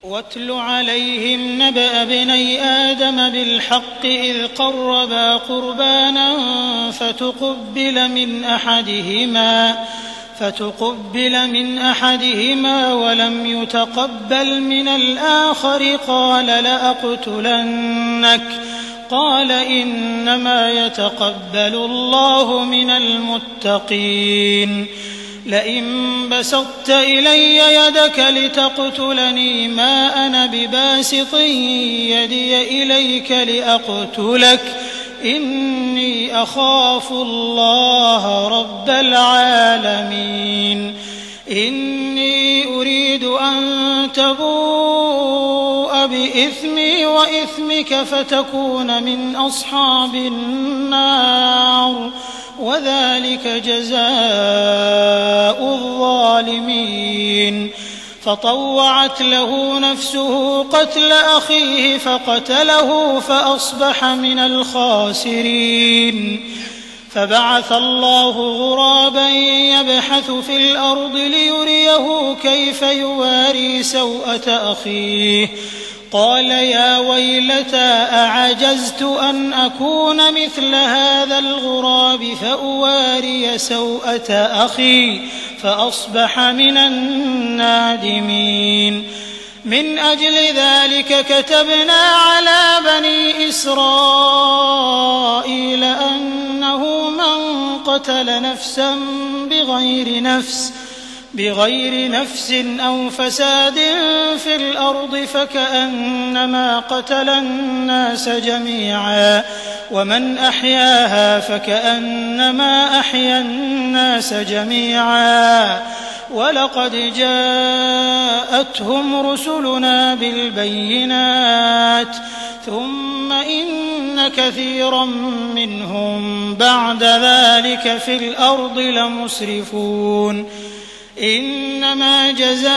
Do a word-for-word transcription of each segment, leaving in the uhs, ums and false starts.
واتل عليهم نبأ ابني آدم بالحق إذ قربا قربانا فتقبل من أحدهما فتقبل من أحدهما ولم يتقبل من الآخر قال لأقتلنك قال إنما يتقبل الله من المتقين لئن بسطت إلي يدك لتقتلني ما أنا بباسط يدي إليك لأقتلك إني أخاف الله رب العالمين إني أريد أن تبوء بإثمي وإثمك فتكون من أصحاب النار وذلك جزاء الظالمين فطوعت له نفسه قتل أخيه فقتله فأصبح من الخاسرين فبعث الله غرابا يبحث في الأرض ليريه كيف يواري سوءة أخيه قال يا ويلتى أعجزت أن أكون مثل هذا الغراب فأواري سوءة أخي فأصبح من النادمين من أجل ذلك كتبنا على بني إسرائيل أنه من قتل نفسا بغير نفس بغير نفس أو فساد في الأرض فكأنما قتل الناس جميعا ومن أحياها فكأنما أحيا الناس جميعا ولقد جاءتهم رسلنا بالبينات ثم إن كثيرا منهم بعد ذلك في الأرض لمسرفون إنما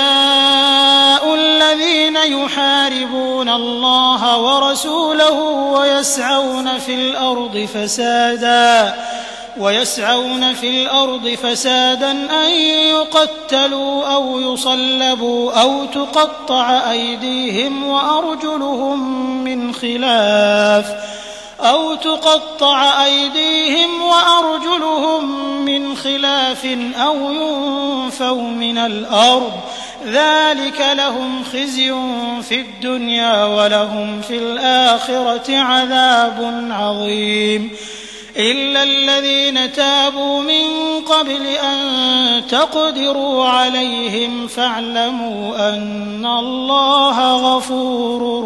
جزاء الذين يحاربون الله ورسوله ويسعون في الأرض فسادا ويسعون في الأرض فسادا أن يقتلوا أو يصلبوا أو تقطع أيديهم وأرجلهم من خلاف أو تقطع أيديهم وأرجلهم من خلاف أو ينفوا من الأرض ذلك لهم خزي في الدنيا ولهم في الآخرة عذاب عظيم إلا الذين تابوا من قبل أن تقدروا عليهم فاعلموا أن الله غفور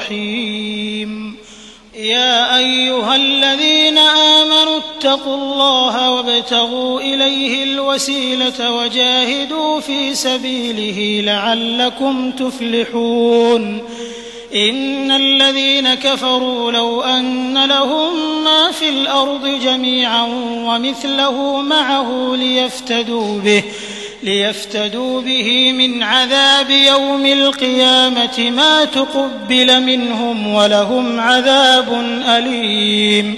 رحيم يا أيها الذين آمنوا اتقوا الله وابتغوا إليه الوسيلة وجاهدوا في سبيله لعلكم تفلحون إن الذين كفروا لو أن لهم ما في الأرض جميعا ومثله معه ليفتدوا به ليفتدوا به من عذاب يوم القيامة ما تقبل منهم ولهم عذاب أليم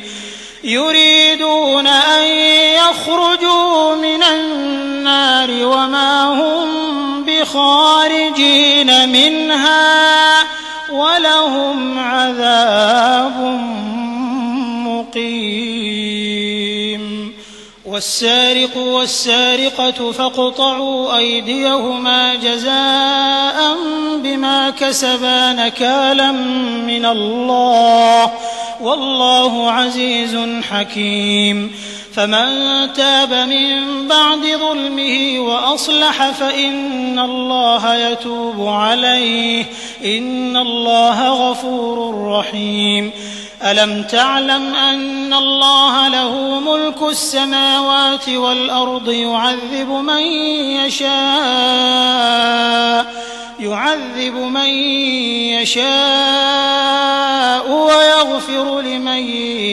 يريدون أن يخرجوا من النار وما هم بخارجين منها ولهم عذاب مقيم والسارق والسارقة فاقطعوا أيديهما جزاء بما كسبا نكالا من الله والله عزيز حكيم فمن تاب من بعد ظلمه وأصلح فإن الله يتوب عليه إن الله غفور رحيم ألم تعلم أن الله له ملك السماوات والأرض يعذب من يشاء يعذب من يشاء ويغفر لمن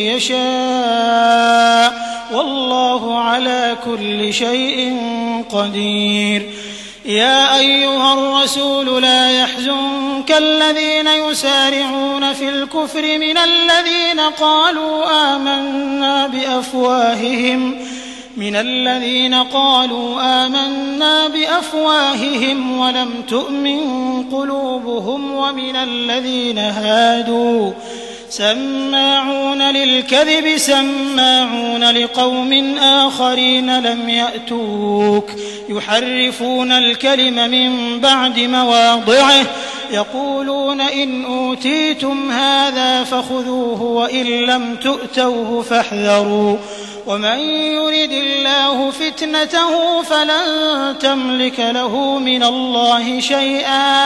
يشاء والله على كل شيء قدير يا أيها الرسول لا يحزنك الذين يسارعون في الكفر من الذين قالوا آمنا بأفواههم من الذين قالوا آمنا بأفواههم ولم تؤمن قلوبهم ومن الذين هادوا سماعون للكذب سماعون لقوم آخرين لم يأتوك يحرفون الكلم من بعد مواضعه يقولون إن أوتيتم هذا فخذوه وإن لم تؤتوه فاحذروا ومن يرد الله فتنته فلن تملك له من الله شيئا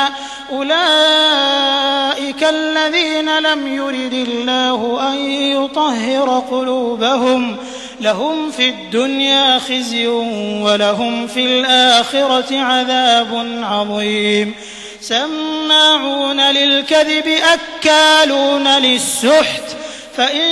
أولئك الذين لم يرد الله أن يطهر قلوبهم لهم في الدنيا خزي ولهم في الآخرة عذاب عظيم سماعون للكذب أكالون للسحت فإن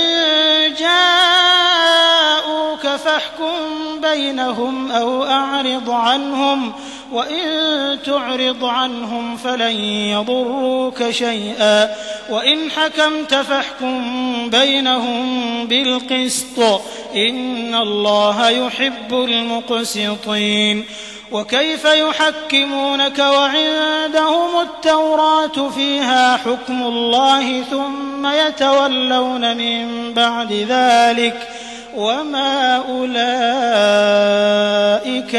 جاءوك فاحكم بينهم أو أعرض عنهم وإن تعرض عنهم فلن يضروك شيئا وإن حكمت فاحكم بينهم بالقسط إن الله يحب المقسطين وكيف يحكمونك وعندهم التوراة فيها حكم الله ثم يتولون من بعد ذلك وما أولئك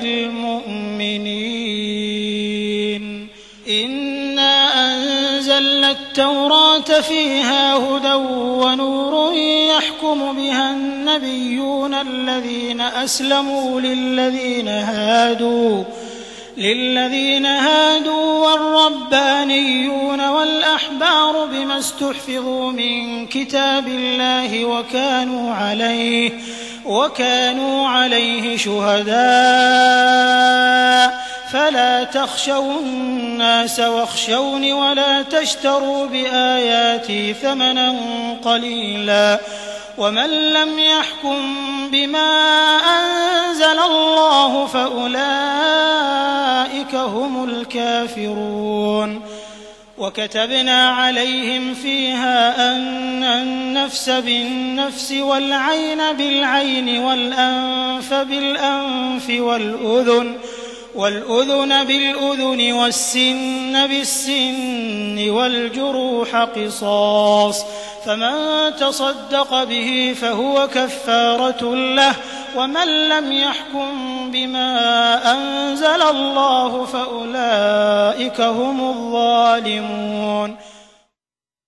بالمؤمنين إنا أنزلنا التوراة فيها هدى ونور يحكم بها النبيون الذين أسلموا للذين هادوا للذين هادوا والربانيون والأحبار بما استحفظوا من كتاب الله وكانوا عليه وكانوا عليه شهداء فلا تخشوا الناس واخشوني ولا تشتروا بآياتي ثمنا قليلا ومن لم يحكم بما أنزل الله فأولئك هم الكافرون وكتبنا عليهم فيها أن النفس بالنفس والعين بالعين والأنف بالأنف والأذن والأذن بالأذن والسن بالسن والجروح قصاص فمن تصدق به فهو كفارة له ومن لم يحكم بما أنزل الله فأولئك هم الظالمون